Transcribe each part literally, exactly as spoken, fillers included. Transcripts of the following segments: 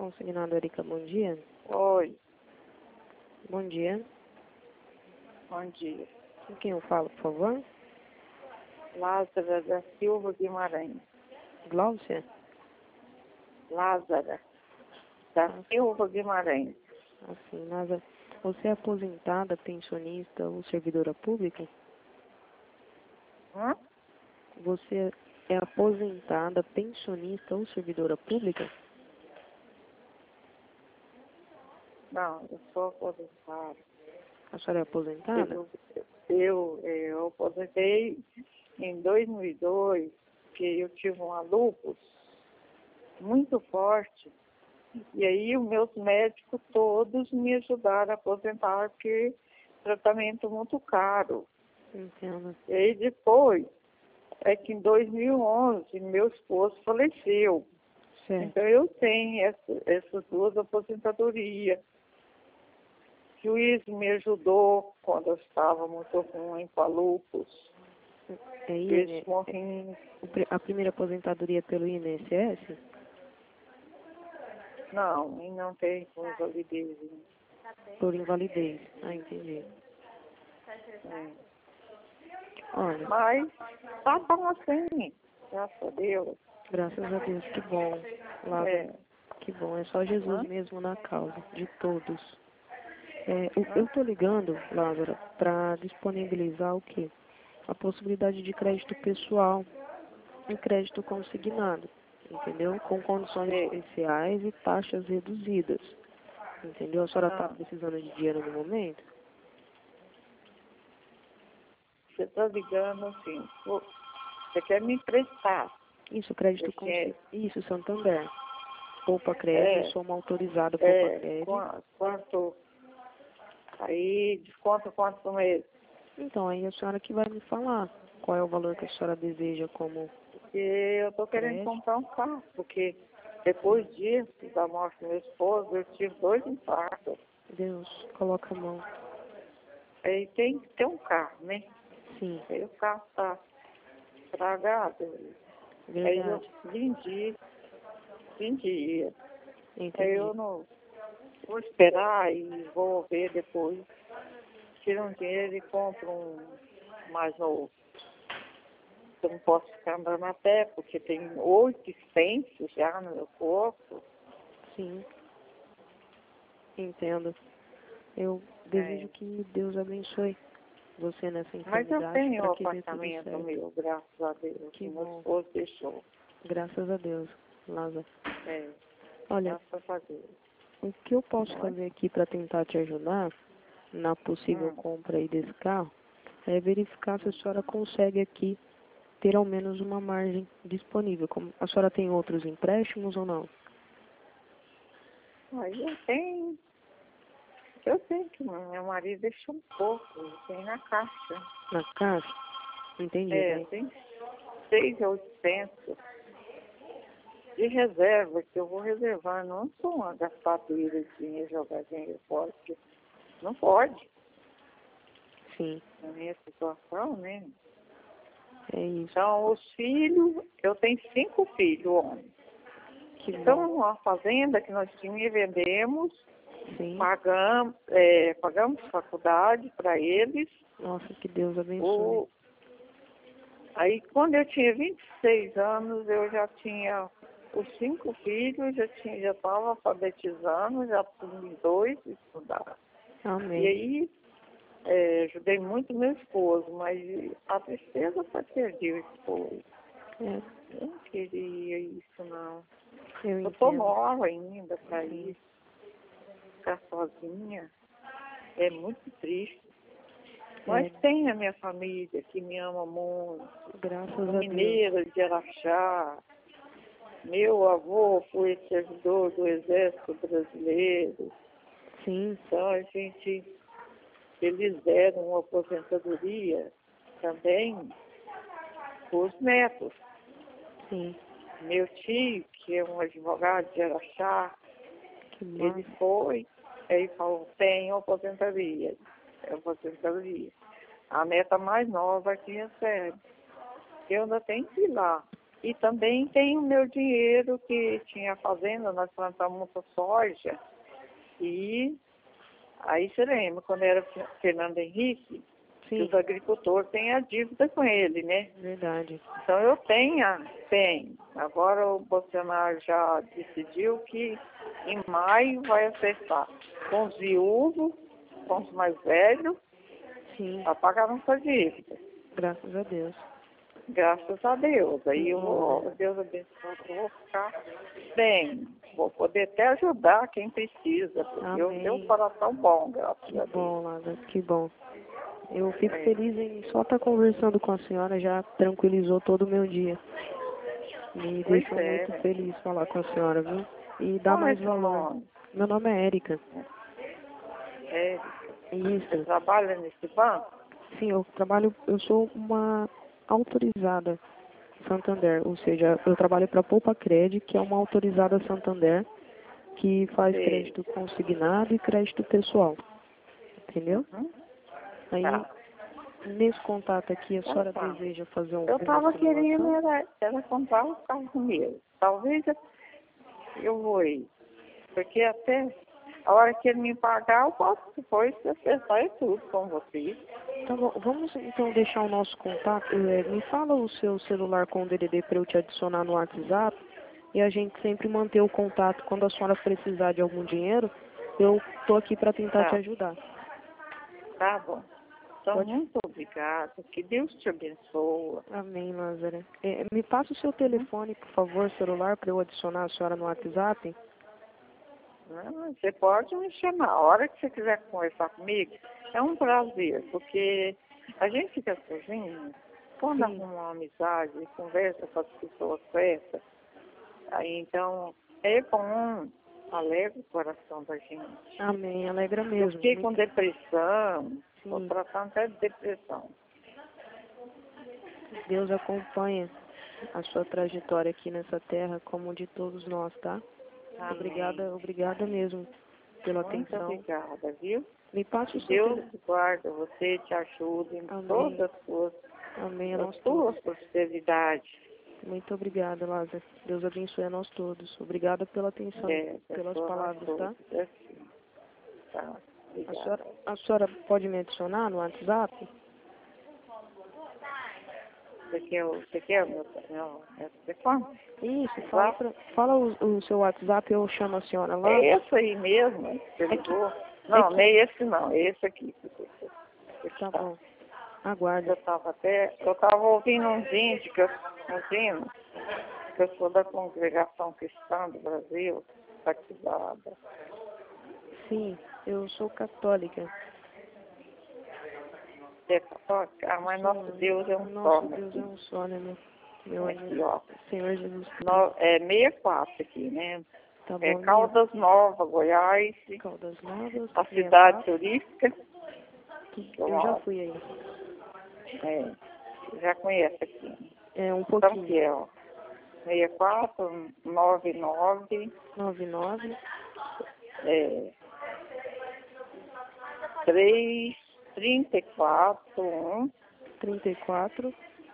Consignado Erika, bom dia. Oi, Bom dia. bom dia. Com quem eu falo, por favor? Lázara da Silva Guimarães. Gláucia? Lázara da Ah, Silva Guimarães. assim, Lázaro. Você é aposentada, pensionista ou servidora pública? Hã? Você é aposentada, pensionista ou servidora pública? Não, eu sou aposentada. A senhora é aposentada? Eu, eu, eu aposentei em dois mil e dois, que eu tive uma lúpus muito forte. E aí os meus médicos todos me ajudaram a aposentar, porque tratamento muito caro. Entendo. E aí depois, é que em dois mil e onze, meu esposo faleceu. Certo. Então eu tenho essa, essas duas aposentadorias. O juiz me ajudou quando eu estava muito ruim com a lupus. É, I N- Eles morrem. o pri- a primeira aposentadoria é pelo I N S S? Não, e não tem com validez. Por invalidez. Ah, entendi. É. Olha, Mas tá bom assim, graças a Deus. graças a Deus, que bom. Lázaro, É. que bom. É só Jesus Hã? mesmo na causa de todos. É, o- Hã? eu tô ligando, Lázaro, para disponibilizar o quê? A possibilidade de crédito pessoal e crédito consignado, entendeu? Com condições Sei. especiais e taxas reduzidas, entendeu? A senhora está Ah, precisando de dinheiro no momento? você tá ligando assim, pô, você quer me emprestar? Isso, crédito Esse é, consignado. Isso, Santander. Poupa Crédito, é, soma autorizada Poupa é, Crédito. qua- quanto, aí desconta quanto por mês? Então, aí a senhora que vai me falar qual é o valor que a senhora deseja como Porque eu tô querendo crédito. comprar um carro, porque depois disso, da morte do meu esposo, eu tive dois infartos. Deus, coloca a mão. Aí tem que ter um carro, né? Sim, Aí o carro tá estragado. Aí eu verdade. vendi, vendi. Aí Entendi. eu não vou esperar e vou ver depois. Tiro um dinheiro e compro um mais novo. Eu não posso ficar andando a pé, porque tem oitocentos já no meu corpo. Sim, entendo. Eu desejo É. que Deus abençoe você nessa Mas eu enfermidade tenho um para que dê tudo apartamento certo. meu, graças a Deus. Que Meu bom. esposo deixou. Graças a Deus, Lázaro. É, Olha, graças a Deus. o que eu posso Não é? fazer aqui para tentar te ajudar na possível Hum. compra aí desse carro é verificar se a senhora consegue aqui ter ao menos uma margem disponível. Como a senhora tem outros empréstimos ou não? Aí eu tenho, eu tenho que meu marido deixou um pouco, tem na caixa. Na caixa? Entendi, É, né? tem seis mil e oitocentos de reserva, que eu vou reservar. Não sou uma gastadeira de dinheiro, jogar dinheiro fora, porque não pode, Sim, na minha situação, né? é isso. Então, os filhos, eu tenho cinco filhos, homens. Que Então, bom. uma fazenda que nós tínhamos e vendemos, Sim. pagamos, é, pagamos faculdade para eles. Nossa, que Deus abençoe. O, aí, quando eu tinha vinte e seis anos, eu já tinha os cinco filhos, já tinha, já estava alfabetizando, já tinha dois estudaram. E Amém. aí, é, ajudei muito meu esposo, mas a tristeza foi perder o esposo. É, Eu não queria isso, não. eu Eu tô entendo. nova ainda para Sim. isso. Ficar sozinha é muito triste. Mas É, tem a minha família que me ama muito. graças Sou a Deus. mineira de Araxá. Meu avô foi servidor do Exército Brasileiro. Sim, Então, a gente, eles deram uma aposentadoria também para os netos. sim. Meu tio, que é um advogado de Araxá, Que ele massa. foi, ele falou, tem aposentadoria. É aposentadoria. A neta mais nova que recebe. Eu ainda tenho que ir lá. E também tem o meu dinheiro que tinha fazenda, nós plantamos muita soja. E aí você lembra, quando era Fernando Henrique, que Sim, os agricultores têm a dívida com ele, né? verdade. Então eu tenho, tenho. Agora o Bolsonaro já decidiu que em maio vai acertar com os viúvos, com os mais velhos, Sim, para pagar nossa dívida. graças a Deus. Graças a Deus. Aí eu Bom, vou, Deus abençoe, eu vou ficar bem. Vou poder até ajudar quem precisa, porque eu amém. tenho um coração bom, graças Que a Deus. bom, Lázaro, que bom. Eu fico É. feliz em só estar conversando com a senhora, já tranquilizou todo o meu dia. Me Pois deixou é. muito feliz falar com a senhora, viu? E dá Qual é mais seu valor. nome? Meu nome é Érica. É, você Isso. trabalha nesse banco? Sim, eu trabalho, eu sou uma autorizada Santander, ou seja, eu trabalho para a Poupa Cred, que é uma autorizada Santander, que faz Sei. crédito consignado e crédito pessoal. Entendeu? Uhum. Aí, Tá. nesse contato aqui, a Tá, senhora tá. deseja fazer um- Eu uma estava querendo simulação? era, era comprar um carro meu. Talvez eu, eu vou ir. Porque até a hora que ele me pagar, eu posso depois acertar e tudo com você. Tá bom, vamos então deixar o nosso contato. É, me fala o seu celular com o D D D para eu te adicionar no WhatsApp e a gente sempre manter o contato. Quando a senhora precisar de algum dinheiro, eu tô aqui para tentar te Tá, ajudar. tá bom. Então, Pode? muito obrigada. Que Deus te abençoe. Amém, Lázara. É, me passa o seu Uhum. telefone, por favor, celular, para eu adicionar a senhora no WhatsApp. Não, você pode me chamar. A hora que você quiser conversar comigo, é um prazer, porque a gente fica sozinho, quando Sim. arruma uma amizade e conversa com as pessoas certas, aí então é bom, alegra o coração da gente. Amém, alegra Eu mesmo. fiquei com Muito- depressão, estou Sim. tratando até de depressão. Deus acompanha a sua trajetória aqui nessa terra, como de todos nós, tá? Amém. Obrigada, obrigada mesmo pela Muito atenção. obrigada, viu? Me passe Que o seu Deus telefone. te guarde você, te ajude em Amém. todas as suas, Amém a as nós suas todos. prosperidades. Muito obrigada, Lázaro. Deus abençoe a nós todos. Obrigada pela atenção, É, pelas pessoa nós palavras, tá? todos, é assim. Tá, A obrigada. senhora, a senhora pode me adicionar no WhatsApp? Você quer, o- você quer o meu, meu, meu telefone? Isso, fala, pra, fala o, o seu WhatsApp, eu chamo a senhora lá. É esse aí mesmo, hein, que você É que- ligou. Não, que- nem esse não, é esse aqui. que você- que Tá tá. bom. Aguarde. Eu estava até, eu estava ouvindo uns índios, que eu, uns hinos, que eu sou da congregação cristã do Brasil, batizada. Sim, eu sou católica. Você é católica? Ah, mas nosso Deus é um só, Nosso meu Deus é filho. um só, né, meu, meu Aqui, amigo? ó. Senhor Jesus Cristo. No, é sessenta e quatro aqui, né? Tá É bom, Caldas Novas, Goiás, minha Caldas Novas, a sessenta e cidade quatro. turística. que eu Eu já moro. fui aí. É, já conhece aqui. É um Então, pouquinho. que é, ó. sessenta e quatro, noventa e nove, nove nove, é, três, trinta e quatro, um, trinta e quatro,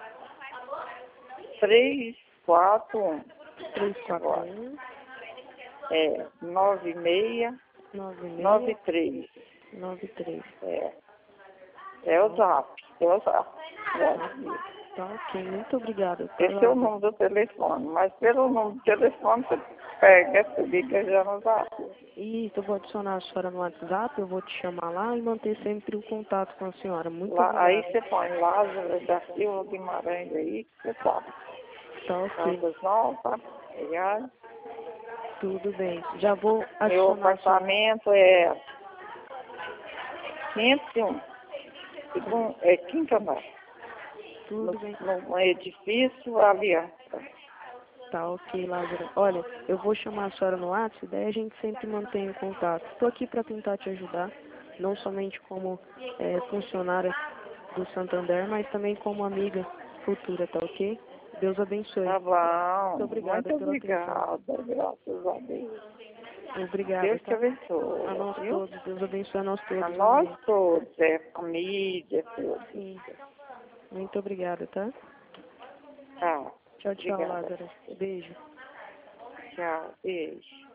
três, quatro, um. três quatro Agora. um, É, nove seis, nove nove seis três. nove três. É, é o zap, é o zap. É. Tá ok, muito obrigada. Tá, Esse é o Lázaro? número do telefone, mas pelo número do telefone você pega, você liga já no zap. Isso, eu vou adicionar a senhora no WhatsApp, eu vou te chamar lá e manter sempre o contato com a senhora. Muito Lá, aí obrigada. você põe Lázaro da Silva Guimarães aí, você sabe. Tá ok, Caldas Novas, Goiás. tudo bem. Já vou Meu adicionar a senhora. apartamento é quinhentos e um, segundo, é quinto andar, no, Tudo bem. no edifício Aliança. Tá ok, Lázaro. Olha, eu vou chamar a senhora no WhatsApp, daí a gente sempre mantém o contato. Estou aqui para tentar te ajudar, não somente como é, funcionária do Santander, mas também como amiga futura, tá ok? Deus abençoe. Tá bom, Muito obrigada muito pela atenção. obrigada, graças a Deus. Obrigada, Deus te tá? abençoe, A nós viu? todos, Deus abençoe a nós A todos. nós Amém. todos, é família, tudo. Sim. Muito obrigada, tá? Tá. Tchau, tchau, Obrigada. Lázaro. Beijo. Tchau, beijo.